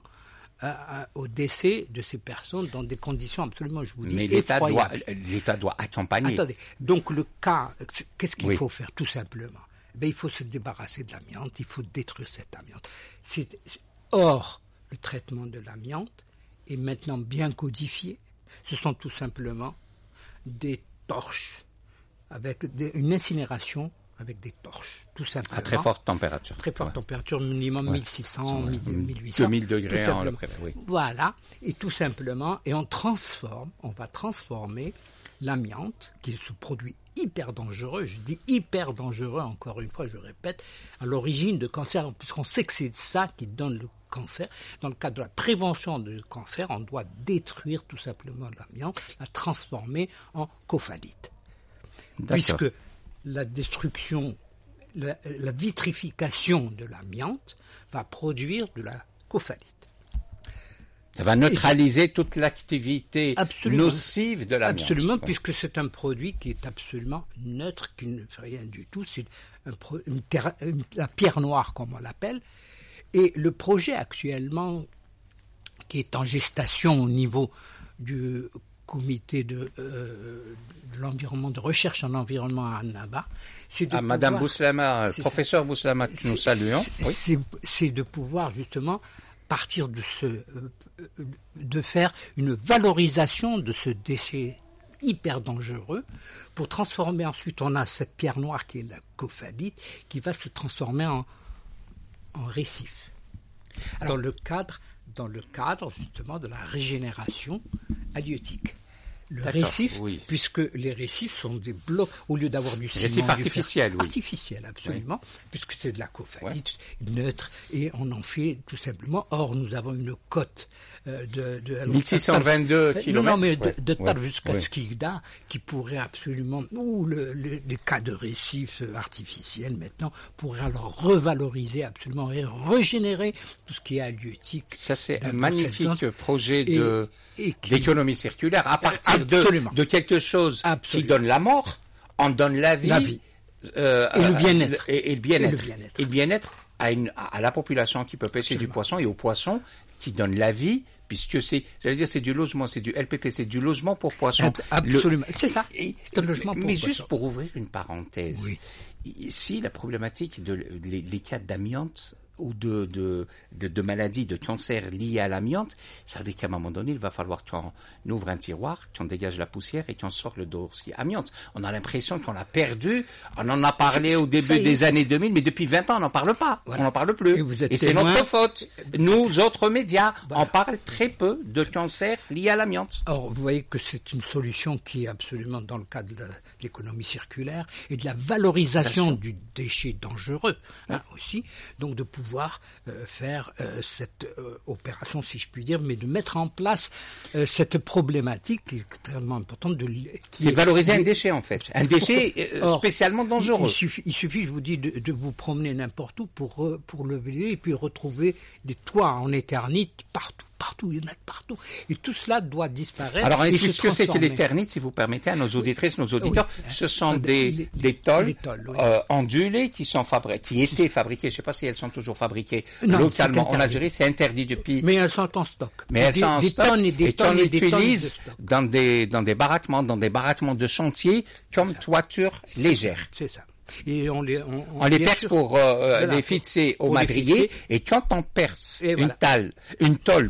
au décès de ces personnes dans des conditions absolument, je vous dis, effroyables. L'État doit accompagner. Attendez, donc le cas, qu'est-ce qu'il faut faire tout simplement ? Il faut se débarrasser de l'amiante, il faut détruire cette amiante. Or, le traitement de l'amiante est maintenant bien codifié. Ce sont tout simplement des torches, avec une incinération avec des torches, tout simplement. À très forte température. Très forte température, minimum 1600, 1800. 2000 degrés en oui. Voilà, et tout simplement, et on va transformer l'amiante, qui est ce produit hyper dangereux, je dis hyper dangereux, encore une fois, je répète, à l'origine de cancer, puisqu'on sait que c'est ça qui donne le cancer. Dans le cadre de la prévention du cancer, on doit détruire tout simplement l'amiante, la transformer en cophalite. D'accord. Puisque la destruction, la vitrification de l'amiante va produire de la cophalite. Ça va neutraliser toute l'activité nocive de l'amiante. Absolument, puisque c'est un produit qui est absolument neutre, qui ne fait rien du tout. C'est la pierre noire, comme on l'appelle. Et le projet actuellement, qui est en gestation au niveau du comité de l'environnement, de recherche en environnement à Annaba, c'est de Madame Bouslama, professeur Bouslama, que nous saluons. Oui. C'est de pouvoir justement partir de faire une valorisation de ce déchet hyper dangereux pour transformer ensuite, on a cette pierre noire qui est la cophalite qui va se transformer en récif. Dans le cadre justement de la régénération halieutique. Le récif, puisque les récifs sont des blocs, au lieu d'avoir du ciment... Récif artificiel, oui. Artificiel, absolument, puisque c'est de la cophalite neutre, et on en fait tout simplement. Or, nous avons une cote de 1622 km. Non, mais de Tal jusqu'à Skikda, qui pourrait absolument, ou les cas de récifs artificiels maintenant, pourraient alors revaloriser absolument et régénérer tout ce qui est halieutique. Ça, c'est un magnifique projet d'économie circulaire. À partir de quelque chose qui donne la mort, on donne la vie. Et le bien-être. Et le bien-être à la population qui peut pêcher du poisson et aux poissons qui donnent la vie, puisque c'est du logement, c'est du LPP, c'est du logement pour poissons. Absolument, c'est ça. C'est un logement pour mais poissons. Juste pour ouvrir une parenthèse, si la problématique les cas d'amiante ou de maladies, de cancer liés à l'amiante, ça veut dire qu'à un moment donné, il va falloir qu'on ouvre un tiroir, qu'on dégage la poussière et qu'on sort le dossier amiante. On a l'impression qu'on l'a perdu. On en a parlé au début des années 2000, mais depuis 20 ans, on n'en parle pas. Voilà. On n'en parle plus. Et c'est notre faute. Nous, autres médias, on parle très peu de cancer lié à l'amiante. Or, vous voyez que c'est une solution qui est absolument dans le cadre de l'économie circulaire et de la valorisation du déchet dangereux aussi. Donc, de pouvoir faire cette opération, si je puis dire, mais de mettre en place cette problématique qui est extrêmement importante. C'est valoriser un déchet, en fait. Un déchet spécialement dangereux. Il suffit, je vous dis, de vous promener n'importe où pour lever et puis retrouver des toits en éternite partout. Il y en a partout. Et tout cela doit disparaître. Alors, ce que c'est que l'éternite, si vous permettez, à nos auditrices, nos auditeurs, ce sont des tôles ondulées qui étaient fabriquées, je ne sais pas si elles sont toujours fabriquées localement en Algérie, c'est interdit depuis. Mais elles sont en stock. Mais elles sont en stock et on l'utilise dans des baraquements de chantier comme toiture légère. C'est ça. Et on les perce pour les fixer au madrier, et quand on perce une tôle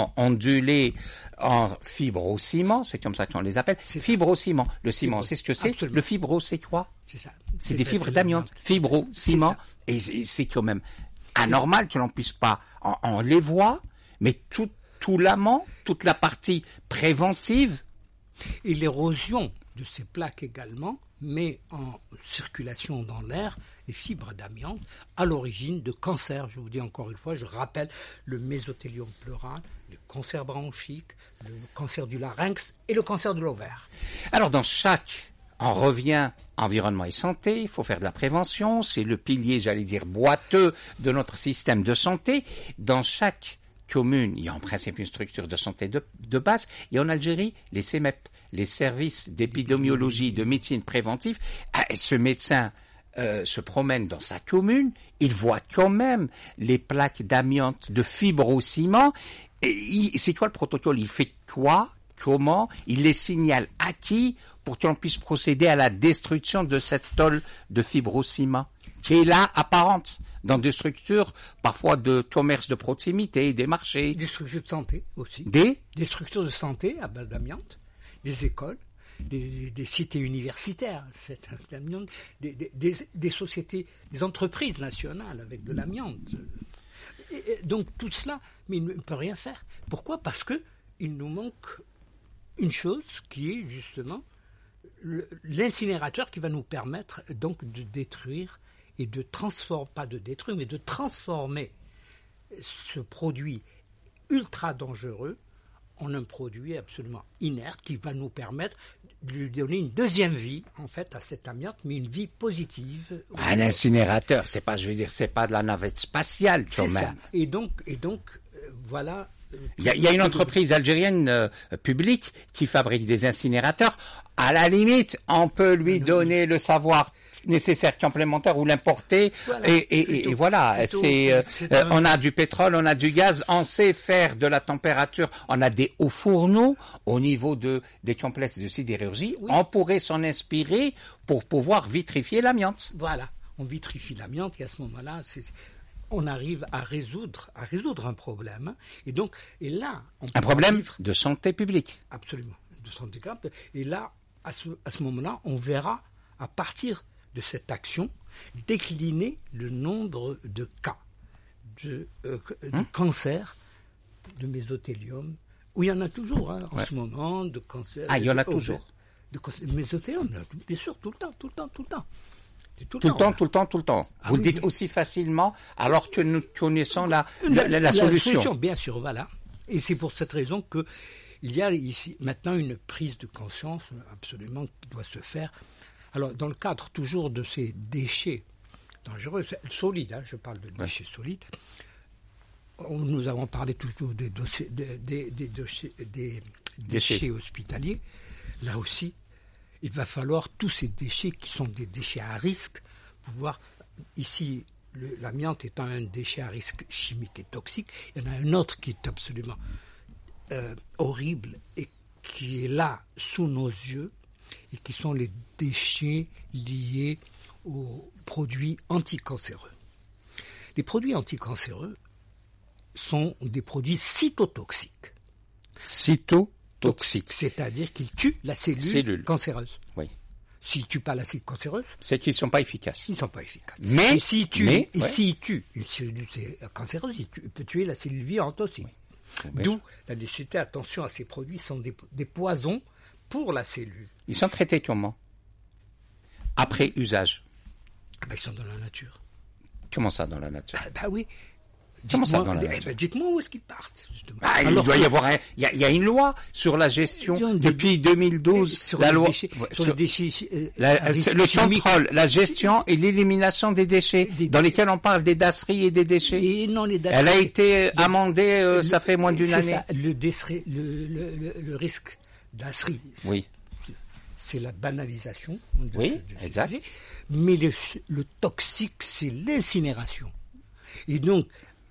ondulée en fibrociment, c'est comme ça qu'on les appelle, fibrociment. Le ciment, c'est ce que c'est. Absolument. Le fibro, c'est quoi? C'est ça. C'est des fibres d'amiante. Fibrociment. Et c'est quand même anormal que l'on puisse pas, on les voit, mais tout l'amont, toute la partie préventive. Et l'érosion de ces plaques également met en circulation dans l'air les fibres d'amiante à l'origine de cancers. Je vous dis encore une fois, je rappelle le mésothéliome pleural, le cancer bronchique, le cancer du larynx et le cancer de l'ovaire. Alors on revient environnement et santé, il faut faire de la prévention, c'est le pilier, boiteux de notre système de santé. Dans chaque commune, il y a en principe une structure de santé de base, et en Algérie, les CEMEP, les services d'épidémiologie, de médecine préventive, ce médecin se promène dans sa commune, il voit quand même les plaques d'amiante, de fibrociment, et c'est quoi le protocole? Il fait quoi? Comment? Il les signale à qui pour qu'on puisse procéder à la destruction de cette tôle de fibrociment qui est là, apparente, dans des structures, parfois de commerce de proximité, des marchés. Des structures de santé aussi. Des structures de santé à base d'amiante, des écoles, des cités universitaires, des sociétés, des entreprises nationales avec de l'amiante. Et donc tout cela, mais il ne peut rien faire. Pourquoi? Parce que il nous manque une chose qui est justement l'incinérateur qui va nous permettre donc de détruire et de transformer, pas de détruire, mais de transformer ce produit ultra dangereux en un produit absolument inerte qui va nous permettre de lui donner une deuxième vie, en fait, à cet amiante, mais une vie positive. Un incinérateur, c'est pas de la navette spatiale, quand même. Ça. Et donc, voilà. Il y a une entreprise algérienne publique qui fabrique des incinérateurs. À la limite, on peut lui donner le savoir nécessaire complémentaire ou l'importer. Voilà. Et voilà, on a du pétrole, on a du gaz, on sait faire de la température, on a des hauts fourneaux au niveau des complexes de sidérurgie. Oui. On pourrait s'en inspirer pour pouvoir vitrifier l'amiante. Voilà, on vitrifie l'amiante et à ce moment-là, on arrive à résoudre un problème. Et là, un problème de santé publique. Absolument, de santé publique. Et là, à ce moment-là, on verra, à partir de cette action, décliner le nombre de cas de cancer de mésothélium, où il y en a toujours en ce moment, de cancer. Ah, il y en a toujours. De mésothélium, bien sûr, tout le temps. Tout le temps. Vous le dites aussi facilement, alors que nous connaissons la solution. Bien sûr, voilà. Et c'est pour cette raison que il y a ici maintenant une prise de conscience absolument qui doit se faire. Alors, dans le cadre toujours de ces déchets dangereux, solides, je parle de déchets solides, nous avons parlé toujours des déchets hospitaliers. Là aussi, il va falloir tous ces déchets qui sont des déchets à risque, pouvoir, ici, l'amiante étant un déchet à risque chimique et toxique, il y en a un autre qui est absolument horrible et qui est là sous nos yeux, et qui sont les déchets liés aux produits anticancéreux. Les produits anticancéreux sont des produits cytotoxiques. Cytotoxiques. C'est-à-dire qu'ils tuent la cellule cancéreuse. Oui. S'ils ne tuent pas la cellule cancéreuse, c'est qu'ils ne sont pas efficaces. Ils ne sont pas efficaces. Mais s'ils tuent une cellule cancéreuse, il peut tuer la cellule vivante aussi. Oui. D'où la nécessité, attention à ces produits, sont des poisons pour la cellule. Ils sont traités comment? Après usage? Ils sont dans la nature. Comment ça, dans la nature? Oui. Comment ça, dans la nature? Dites-moi où est-ce qu'ils partent, justement. Il doit y avoir il y a une loi sur la gestion depuis 2012. Sur la loi sur les déchets, le contrôle, la gestion et l'élimination des déchets, dans lesquels on parle des dasseries et des déchets. Et non, les dasseries, elle a été amendée, ça fait moins d'une année. Ça, le risque dasserie. Oui. C'est la banalisation. Exact. Mais le toxique, c'est l'incinération. Et donc,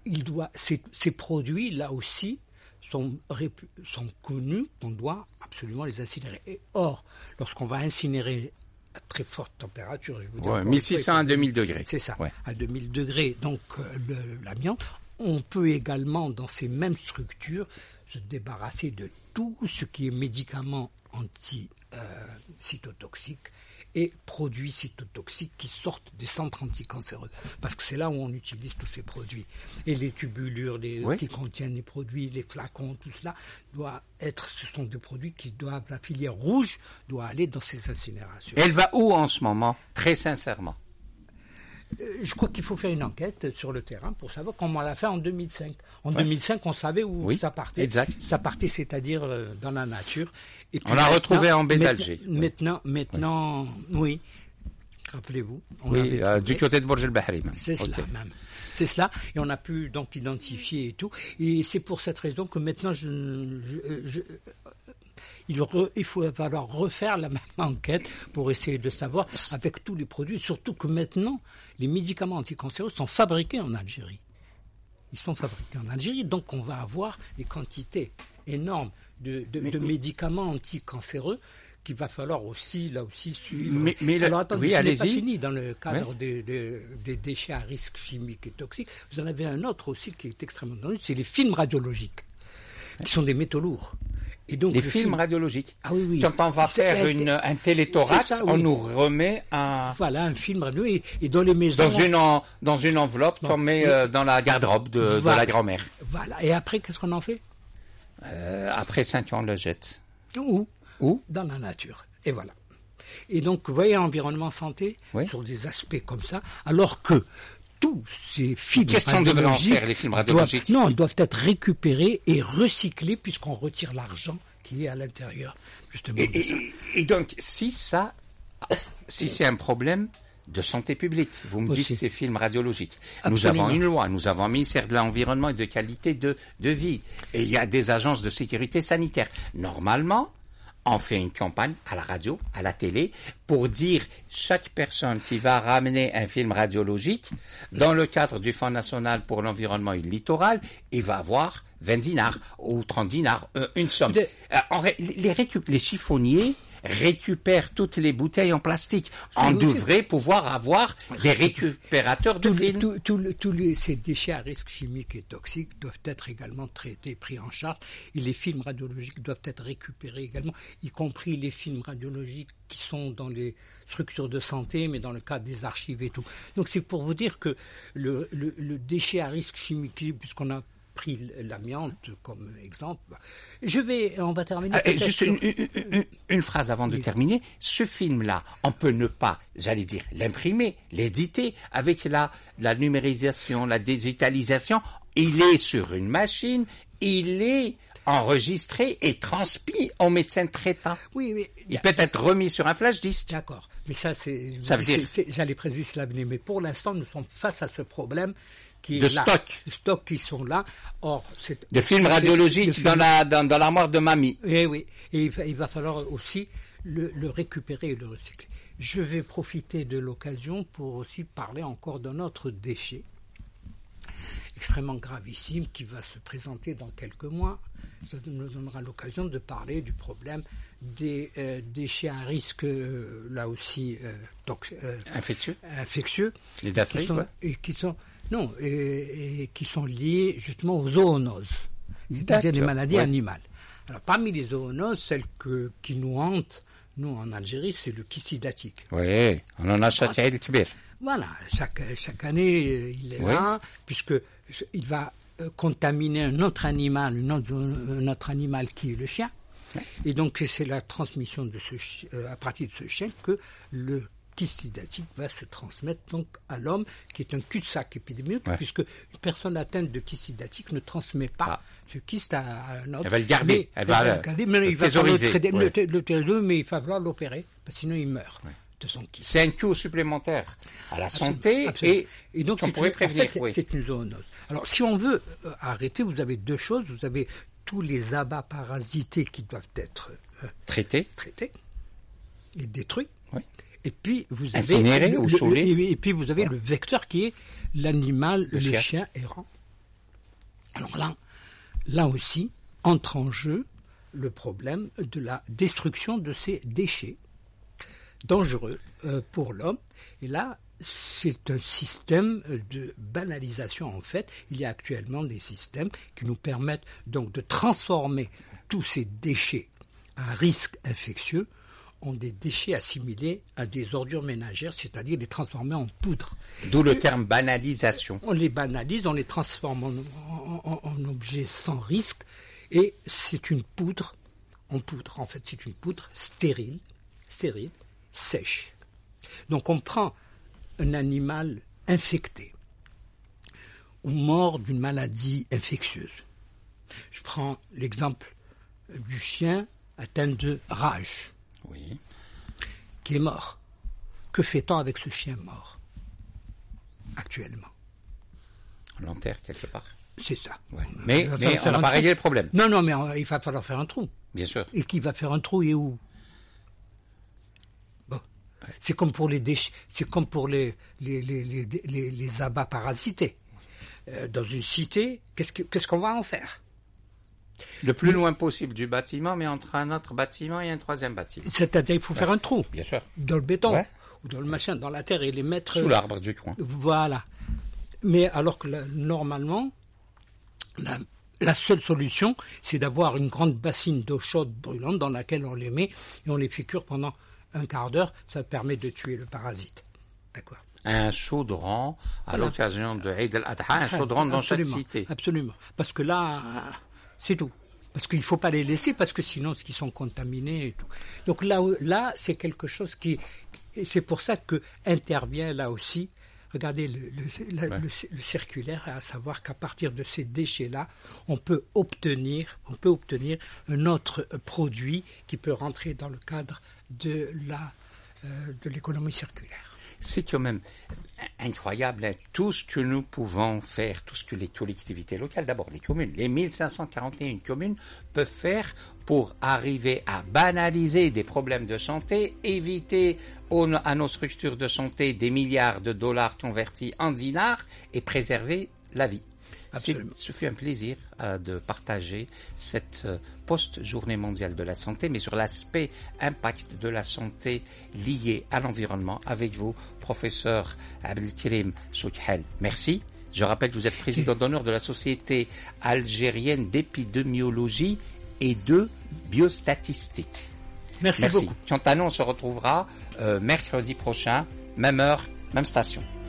ces produits, là aussi, sont connus qu'on doit absolument les incinérer. Et or, lorsqu'on va incinérer à très forte température, je vous dis 1600 à 2000 degrés. C'est ça, à 2000 degrés, donc l'amiante, on peut également, dans ces mêmes structures, se débarrasser de tout ce qui est médicaments cytotoxiques et produits cytotoxiques qui sortent des centres anticancéreux. Parce que c'est là où on utilise tous ces produits. Et les tubulures qui contiennent les produits, les flacons, tout cela, ce sont des produits qui doivent, la filière rouge doit aller dans ces incinérations. Elle va où en ce moment, très sincèrement? Je crois qu'il faut faire une enquête sur le terrain pour savoir comment on l'a fait en 2005. En 2005, on savait où ça partait. Exact. Ça partait, c'est-à-dire dans la nature. Et puis on l'a retrouvé en baie d'Alger. Maintenant, oui. Rappelez-vous. Du côté de Bourg el-Bahri. C'est cela même. C'est cela. Et on a pu donc identifier et tout. Et c'est pour cette raison que maintenant, il va falloir refaire la même enquête pour essayer de savoir avec tous les produits. Surtout que maintenant, les médicaments anticancéreux sont fabriqués en Algérie. Ils sont fabriqués en Algérie. Donc on va avoir des quantités énormes de médicaments anticancéreux qu'il va falloir aussi suivre. Alors attendez, ce n'est pas fini dans le cadre des déchets à risque chimique et toxique. Vous en avez un autre aussi qui est extrêmement dangereux, c'est les films radiologiques, qui sont des métaux lourds. Et donc, les films radiologiques. Ah oui. Quand on va faire un téléthorax, on nous remet un film radio et dans les maisons. Dans une enveloppe qu'on met dans la garde-robe de la grand-mère. Voilà. Et après, qu'est-ce qu'on en fait? Après 5 ans, on le jette. Où? Dans la nature. Et voilà. Et donc, vous voyez, environnement santé, sur des aspects comme ça, alors que tous ces films radiologiques les films radiologiques doivent être récupérés et recyclés puisqu'on retire l'argent qui est à l'intérieur, justement. Et donc, si c'est un problème de santé publique, vous me dites ces films radiologiques. Absolument. Nous avons une loi, nous avons un ministère de l'Environnement et de qualité de vie. Et il y a des agences de sécurité sanitaire. Normalement, on fait une campagne à la radio, à la télé, pour dire chaque personne qui va ramener un film radiologique dans le cadre du Fonds national pour l'environnement et le littoral, il va avoir 20 dinars ou 30 dinars, une somme. Les chiffonniers récupèrent toutes les bouteilles en plastique. On devrait pouvoir avoir des récupérateurs de films. Tous ces déchets à risque chimique et toxique doivent être également traités, pris en charge. Et les films radiologiques doivent être récupérés également, y compris les films radiologiques qui sont dans les structures de santé, mais dans le cadre des archives et tout. Donc c'est pour vous dire que le déchet à risque chimique, puisqu'on a pris l'amiante comme exemple. On va terminer. Juste une phrase avant de terminer. Ce film-là, on peut ne pas, j'allais dire, l'imprimer, l'éditer avec la numérisation, la digitalisation. Il est sur une machine, il est enregistré et transmis au médecin traitant. Oui. Il peut être remis sur un flash disque. D'accord. Mais ça veut dire... J'allais préciser l'avenir. Mais pour l'instant, nous sommes face à ce problème de stocks qui sont là. Or, de films radiologiques dans l'armoire de mamie. Oui. Et il va falloir aussi le récupérer et le recycler. Je vais profiter de l'occasion pour aussi parler encore d'un autre déchet extrêmement gravissime qui va se présenter dans quelques mois. Ça nous donnera l'occasion de parler du problème des déchets à risque, là aussi, infectieux. Les DASRI, qui sont liés justement aux zoonoses, c'est-à-dire des maladies animales. Alors, parmi les zoonoses, celle qui nous hante, nous en Algérie, c'est le kystidatique. Oui, on en a chaque année. Voilà, chaque année, il est là, puisque il va contaminer un autre animal qui est le chien. Et donc, c'est la transmission de à partir de ce chien que le kystidatique va se transmettre donc à l'homme, qui est un cul-de-sac épidémique, puisque une personne atteinte de kystidatique ne transmet pas ce kyste à un autre. Elle va le garder, il va thésauriser, mais il va falloir l'opérer, parce que sinon il meurt. De son kyste. C'est un coût supplémentaire à la santé et donc on pourrait prévenir. En fait, c'est une zoonose. Alors, si on veut arrêter, vous avez deux choses. Vous avez tous les abats parasités qui doivent être traités et détruits. Oui. Et puis vous avez incinérés ou saoulés. Et puis vous avez le vecteur qui est l'animal, le chien errant. Alors là aussi entre en jeu le problème de la destruction de ces déchets dangereux pour l'homme. Et là, c'est un système de banalisation en fait. Il y a actuellement des systèmes qui nous permettent donc de transformer tous ces déchets à risque infectieux en des déchets assimilés à des ordures ménagères, c'est-à-dire les transformer en poudre. D'où le terme banalisation. On les banalise, on les transforme en objets sans risque, et c'est une poudre, en fait, c'est une poudre stérile, sèche. Donc on prend un animal infecté ou mort d'une maladie infectieuse. Je prends l'exemple du chien atteint de rage. Oui. Qui est mort. Que fait-on avec ce chien mort actuellement? On l'enterre quelque part. C'est ça. Ouais. Mais on n'a pas réglé le problème. Non, mais il va falloir faire un trou. Bien sûr. Et qui va faire un trou et où? Bon. Ouais. C'est comme pour les déchets, c'est comme pour les abats parasités. Dans une cité, qu'est-ce qu'on va en faire? Le plus loin possible du bâtiment, mais entre un autre bâtiment et un troisième bâtiment. C'est-à-dire il faut faire un trou. Bien sûr. Dans le béton, ou dans le machin, dans la terre, et les mettre... Sous l'arbre du coin. Voilà. Mais alors que normalement, la seule solution, c'est d'avoir une grande bassine d'eau chaude brûlante dans laquelle on les met, et on les fait cuire pendant un quart d'heure. Ça permet de tuer le parasite. D'accord. Un chaudron, à l'occasion de Eid al-Adha, un chaudron dans chaque cité. Absolument. Parce que là... C'est tout. Parce qu'il ne faut pas les laisser, parce que sinon, ils sont contaminés et tout. Donc là, c'est quelque chose qui... Et c'est pour ça que intervient là aussi, regardez le circulaire, à savoir qu'à partir de ces déchets-là, on peut obtenir un autre produit qui peut rentrer dans le cadre de l'économie circulaire. c'est quand même incroyable, hein, tout ce que nous pouvons faire, tout ce que les collectivités locales, d'abord les communes, les 1541 communes peuvent faire pour arriver à banaliser des problèmes de santé, éviter à nos structures de santé des milliards de dollars convertis en dinars et préserver la vie. Ce fut un plaisir de partager cette post-journée mondiale de la santé, mais sur l'aspect impact de la santé lié à l'environnement avec vous, professeur Abdelkrim Soukhel. Merci. Je rappelle que vous êtes président d'honneur de la Société algérienne d'épidémiologie et de biostatistique. Merci beaucoup. Quant à nous, on se retrouvera mercredi prochain, même heure, même station.